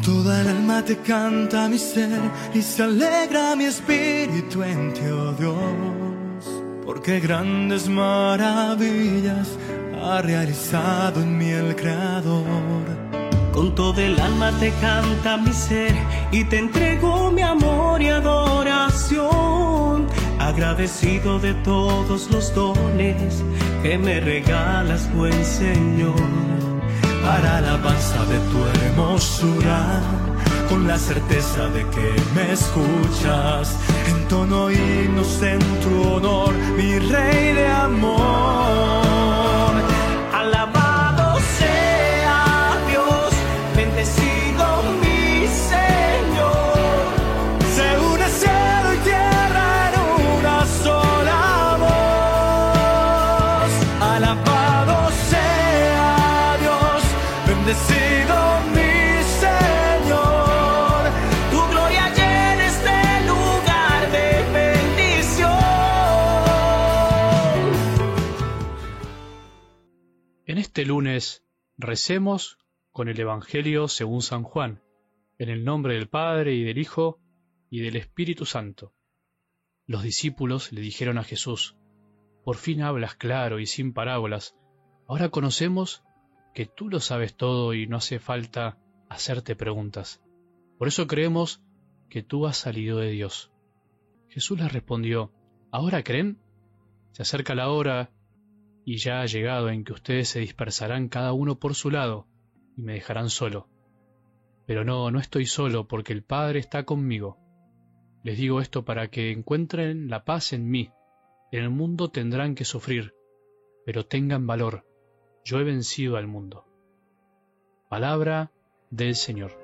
Toda el alma te canta mi ser y se alegra mi espíritu en ti, oh Dios, porque grandes maravillas ha realizado en mí el Creador. Con todo el alma te canta mi ser y te entrego mi amor y adoración, agradecido de todos los dones que me regalas, buen Señor. Para alabanza de tu hermosura, con la certeza de que me escuchas, entono himnos en tu honor, mi Rey de amor. Alabado sea Dios, bendecido mi Señor. Se une cielo y tierra en una sola voz. Alabado sea Dios, bendecido mi Señor. Tu gloria llena este lugar de bendición. En este lunes recemos con el Evangelio según San Juan, en el nombre del Padre y del Hijo y del Espíritu Santo. Los discípulos le dijeron a Jesús: «Por fin hablas claro y sin parábolas. Ahora conocemos que tú lo sabes todo y no hace falta hacerte preguntas. Por eso creemos que tú has salido de Dios». Jesús les respondió: «¿Ahora creen? Se acerca la hora y ya ha llegado en que ustedes se dispersarán cada uno por su lado y me dejarán solo. Pero no estoy solo, porque el Padre está conmigo. Les digo esto para que encuentren la paz en mí. En el mundo tendrán que sufrir, pero tengan valor. Yo he vencido al mundo». Palabra del Señor.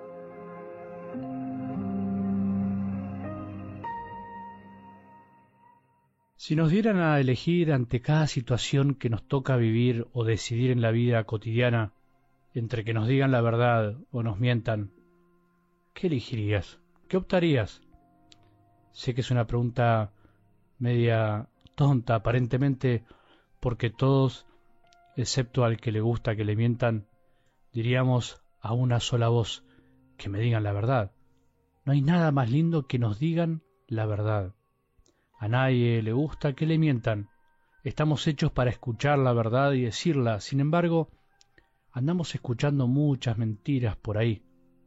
Si nos dieran a elegir ante cada situación que nos toca vivir o decidir en la vida cotidiana, entre que nos digan la verdad o nos mientan, ¿qué elegirías? ¿Qué optarías? Sé que es una pregunta media tonta aparentemente, porque todos, excepto al que le gusta que le mientan, diríamos a una sola voz: que me digan la verdad. No hay nada más lindo que nos digan la verdad. A nadie le gusta que le mientan. Estamos hechos para escuchar la verdad y decirla. Sin embargo, andamos escuchando muchas mentiras por ahí.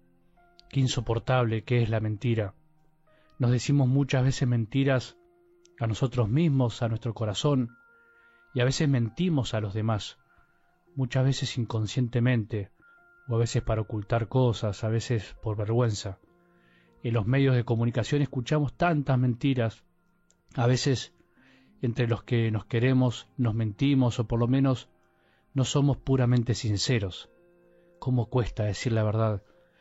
Qué insoportable que es la mentira. Nos decimos muchas veces mentiras a nosotros mismos, a nuestro corazón, y a veces mentimos a los demás, muchas veces inconscientemente, o a veces para ocultar cosas, a veces por vergüenza. En los medios de comunicación escuchamos tantas mentiras. A veces entre los que nos queremos nos mentimos, o por lo menos no somos puramente sinceros. ¿Cómo cuesta decir la verdad?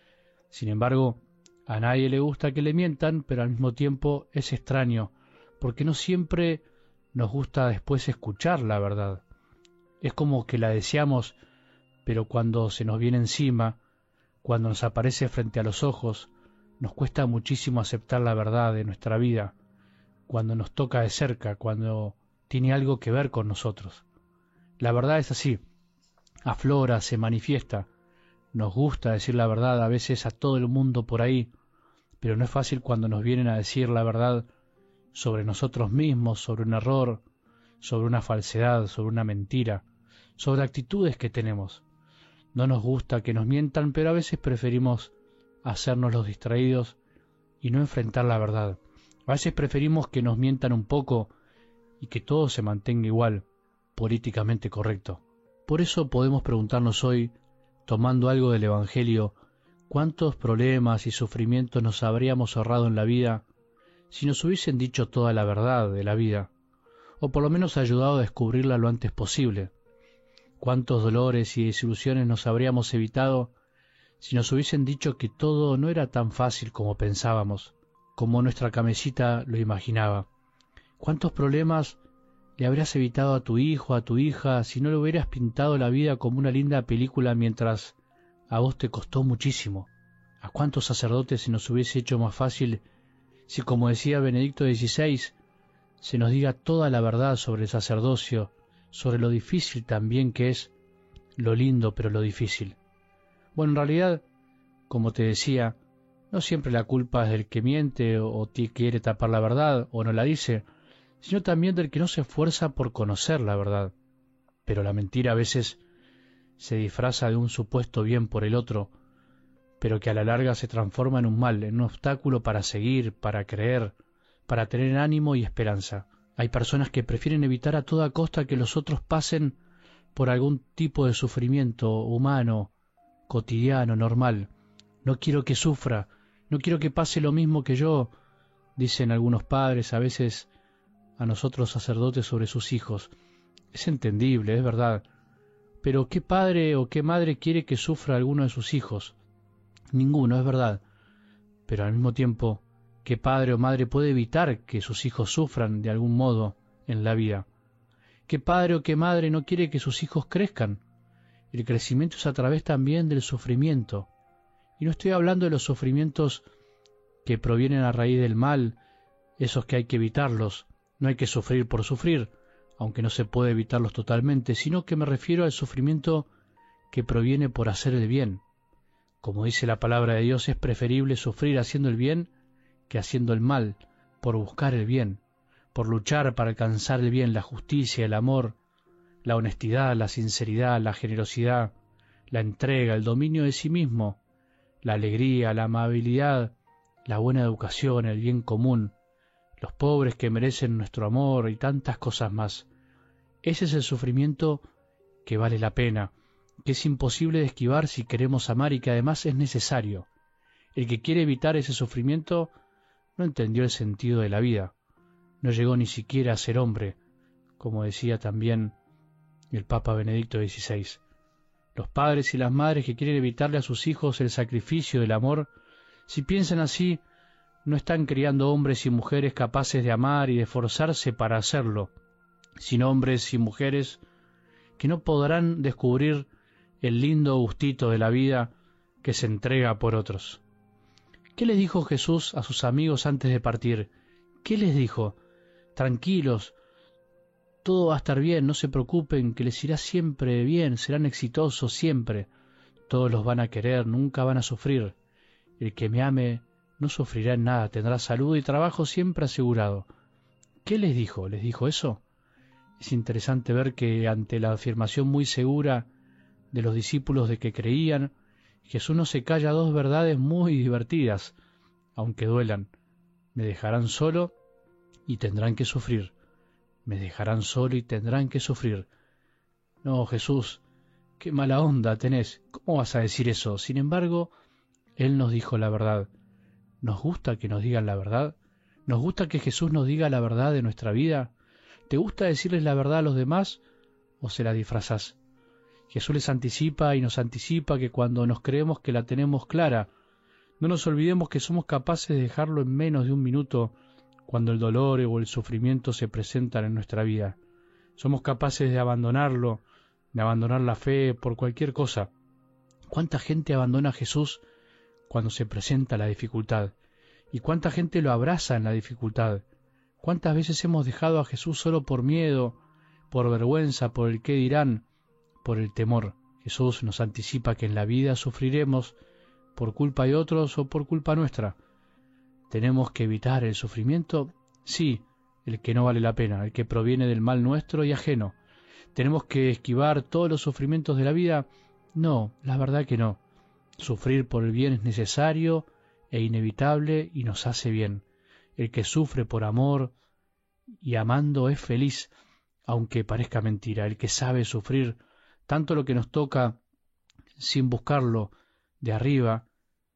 Sin embargo, a nadie le gusta que le mientan, pero al mismo tiempo es extraño, porque no siempre nos gusta después escuchar la verdad. Es como que la deseamos, pero cuando se nos viene encima, cuando nos aparece frente a los ojos, nos cuesta muchísimo aceptar la verdad de nuestra vida, cuando nos toca de cerca, cuando tiene algo que ver con nosotros. La verdad es así, aflora, se manifiesta. Nos gusta decir la verdad a veces a todo el mundo por ahí, pero no es fácil cuando nos vienen a decir la verdad sobre nosotros mismos, sobre un error, sobre una falsedad, sobre una mentira, sobre actitudes que tenemos. No nos gusta que nos mientan, pero a veces preferimos hacernos los distraídos y no enfrentar la verdad. A veces preferimos que nos mientan un poco y que todo se mantenga igual, políticamente correcto. Por eso podemos preguntarnos hoy, tomando algo del Evangelio, ¿cuántos problemas y sufrimientos nos habríamos ahorrado en la vida si nos hubiesen dicho toda la verdad de la vida, o por lo menos ayudado a descubrirla lo antes posible? ¿Cuántos dolores y desilusiones nos habríamos evitado si nos hubiesen dicho que todo no era tan fácil como pensábamos, como nuestra cabecita lo imaginaba? ¿Cuántos problemas le habrías evitado a tu hijo, a tu hija, si no le hubieras pintado la vida como una linda película mientras a vos te costó muchísimo? ¿A cuántos sacerdotes se nos hubiese hecho más fácil si, como decía Benedicto XVI, se nos diga toda la verdad sobre el sacerdocio, sobre lo difícil también que es, lo lindo pero lo difícil? Bueno, en realidad Como te decía, no siempre la culpa es del que miente o quiere tapar la verdad o no la dice, sino también del que no se esfuerza por conocer la verdad. Pero la mentira a veces se disfraza de un supuesto bien por el otro, pero que a la larga se transforma en un mal, en un obstáculo para seguir, para creer, para tener ánimo y esperanza. Hay personas que prefieren evitar a toda costa que los otros pasen por algún tipo de sufrimiento humano, cotidiano, normal. No quiero que sufra, no quiero que pase lo mismo que yo, dicen algunos padres a veces a nosotros sacerdotes sobre sus hijos. Es entendible, es verdad, pero ¿qué padre o qué madre quiere que sufra alguno de sus hijos? Ninguno, es verdad, pero al mismo tiempo, ¿qué padre o madre puede evitar que sus hijos sufran de algún modo en la vida? ¿Qué padre o qué madre no quiere que sus hijos crezcan? El crecimiento es a través también del sufrimiento. Y no estoy hablando de los sufrimientos que provienen a raíz del mal, esos que hay que evitarlos. No hay que sufrir por sufrir, aunque no se puede evitarlos totalmente, sino que me refiero al sufrimiento que proviene por hacer el bien. Como dice la palabra de Dios, es preferible sufrir haciendo el bien que haciendo el mal, por buscar el bien, por luchar para alcanzar el bien, la justicia, el amor, la honestidad, la sinceridad, la generosidad, la entrega, el dominio de sí mismo, la alegría, la amabilidad, la buena educación, el bien común, los pobres que merecen nuestro amor y tantas cosas más. Ese es el sufrimiento que vale la pena, que es imposible de esquivar si queremos amar y que además es necesario. El que quiere evitar ese sufrimiento no entendió el sentido de la vida, no llegó ni siquiera a ser hombre, como decía también el Papa Benedicto XVI. Los padres y las madres que quieren evitarle a sus hijos el sacrificio del amor, si piensan así, no están criando hombres y mujeres capaces de amar y de esforzarse para hacerlo, sino hombres y mujeres que no podrán descubrir el lindo gustito de la vida que se entrega por otros. ¿Qué les dijo Jesús a sus amigos antes de partir? ¿Qué les dijo? Tranquilos, todo va a estar bien, no se preocupen, que les irá siempre bien, serán exitosos siempre. Todos los van a querer, nunca van a sufrir. El que me ame no sufrirá en nada, tendrá salud y trabajo siempre asegurado. ¿Qué les dijo? ¿Les dijo eso? Es interesante ver que ante la afirmación muy segura de los discípulos de que creían, Jesús no se calla dos verdades muy divertidas, aunque duelan. Me dejarán solo y tendrán que sufrir. Me dejarán solo y tendrán que sufrir. No, Jesús, qué mala onda tenés. ¿Cómo vas a decir eso? Sin embargo, Él nos dijo la verdad. ¿Nos gusta que nos digan la verdad? ¿Nos gusta que Jesús nos diga la verdad de nuestra vida? ¿Te gusta decirles la verdad a los demás o se la disfrazás? Jesús les anticipa y nos anticipa que cuando nos creemos que la tenemos clara, no nos olvidemos que somos capaces de dejarlo en menos de un minuto cuando el dolor o el sufrimiento se presentan en nuestra vida. Somos capaces de abandonarlo, de abandonar la fe por cualquier cosa. ¿Cuánta gente abandona a Jesús cuando se presenta la dificultad? ¿Y cuánta gente lo abraza en la dificultad? ¿Cuántas veces hemos dejado a Jesús solo por miedo, por vergüenza, por el qué dirán, por el temor? Jesús nos anticipa que en la vida sufriremos por culpa de otros o por culpa nuestra. ¿Tenemos que evitar el sufrimiento? Sí, el que no vale la pena, el que proviene del mal nuestro y ajeno. ¿Tenemos que esquivar todos los sufrimientos de la vida? No, la verdad que no. Sufrir por el bien es necesario e inevitable y nos hace bien. El que sufre por amor y amando es feliz, aunque parezca mentira. El que sabe sufrir tanto lo que nos toca sin buscarlo de arriba,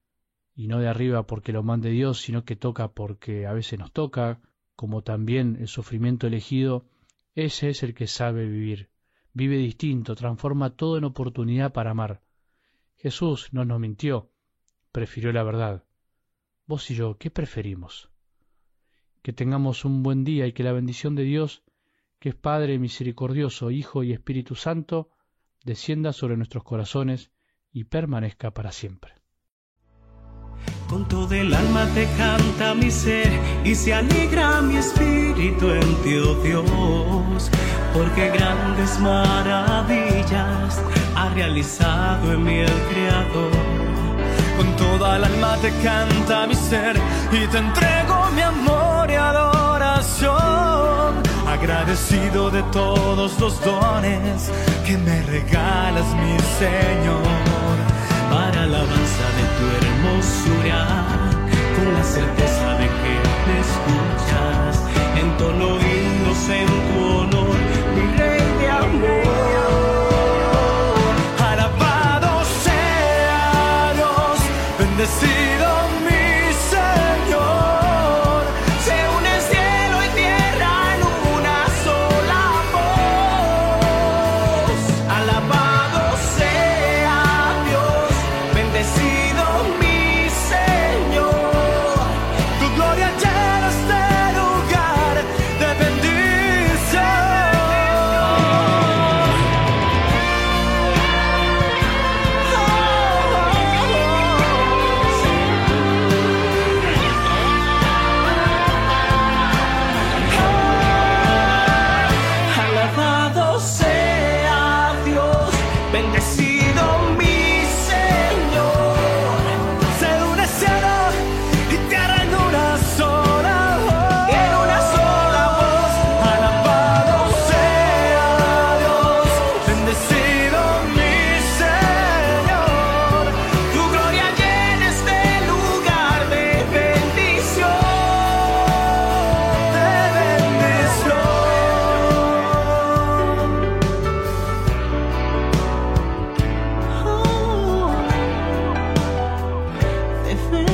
y no de arriba porque lo mande Dios, sino que toca porque a veces nos toca, como también el sufrimiento elegido, ese es el que sabe vivir. Vive distinto, transforma todo en oportunidad para amar. Jesús no nos mintió, prefirió la verdad. Vos y yo, ¿qué preferimos? Que tengamos un buen día y que la bendición de Dios, que es Padre misericordioso, Hijo y Espíritu Santo, descienda sobre nuestros corazones y permanezca para siempre. Con todo el alma te canta mi ser y se alegra mi espíritu en ti, oh Dios, porque grandes maravillas ha realizado en mí el Creador. Con todo al alma te canta mi ser y te entrego mi amor y adoración. Agradecido de todos los dones que me regalas, mi Señor, para alabanza de tu hermosura, con la certeza de que me escuchas, entono himnos en tu honor, mi Rey de amor. Alabado sea Dios, bendecido mi Señor, se une cielo y tierra en una sola voz. Alabado sea Dios, bendecido mi Señor, tu gloria llena este lugar de bendición. Alabado sea Dios, bendecido mi Señor, se une cielo y tierra en una sola voz. Alabado sea Dios, bendecido mi Señor, tu gloria llena este lugar de bendición, de bendición.